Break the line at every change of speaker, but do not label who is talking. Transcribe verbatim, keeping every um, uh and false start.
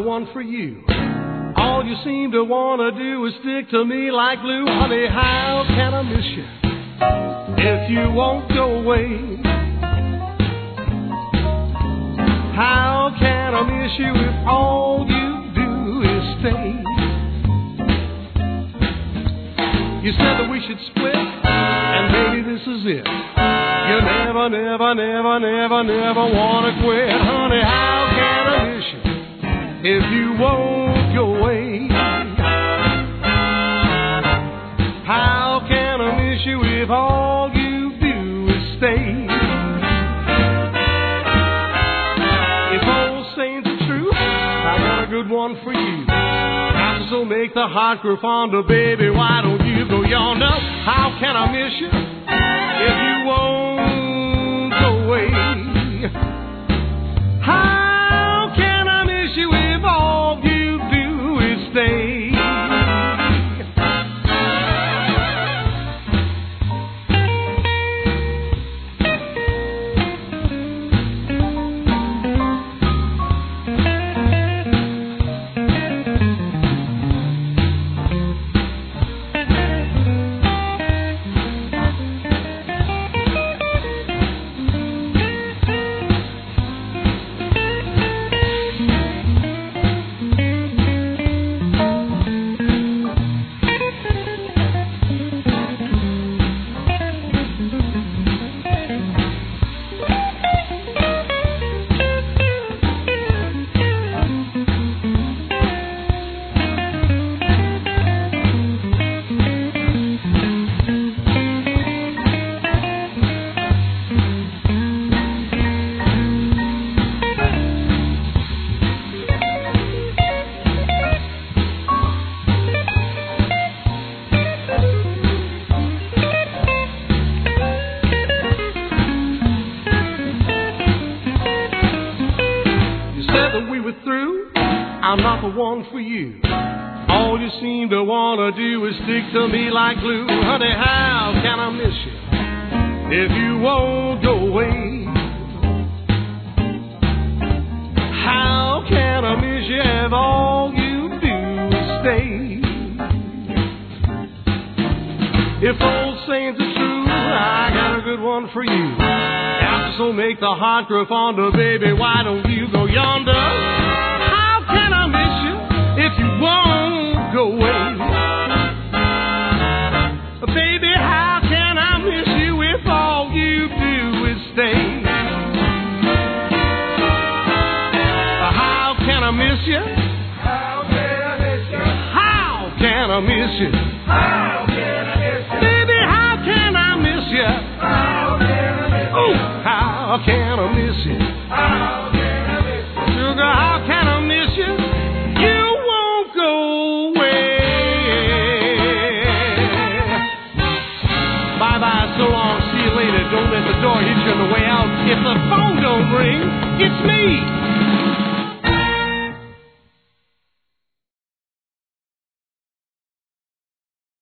one for you. All you seem to want to do is stick to me like glue. Honey, how can I miss you if you won't go away? How can I miss you if all you do is stay? You said that we should split, and maybe this is it. You never, never, never, never, never want to quit. Honey, how can I miss you if you won't go away? How can I miss you if all you do is stay? If old sayings are true, I got a good one for you. So make the heart grow fonder, baby, why don't you go yonder? How can I miss you if you won't go away? How can I miss you if all you do is stay? I'm not the one for you. All you seem to want to do is stick to me like glue. Honey, how can I miss you if you won't go away? How can I miss you if all you do is stay? If old sayings are true, I got a good one for you. After so make the heart grow fonder, baby, why don't you go yonder? Can I miss you if you won't go away? Baby, how can I miss you if all you do is stay? How can I miss you? How can I miss you? How can I miss you? How can I miss you? Baby, how can I miss you? How can I miss you? Oh, how can I miss you? How can I miss you? Sugar, how can I miss you? You won't go away. Bye-bye, so long, see you later. Don't let the door hit you on the way out. If the phone don't ring, it's me.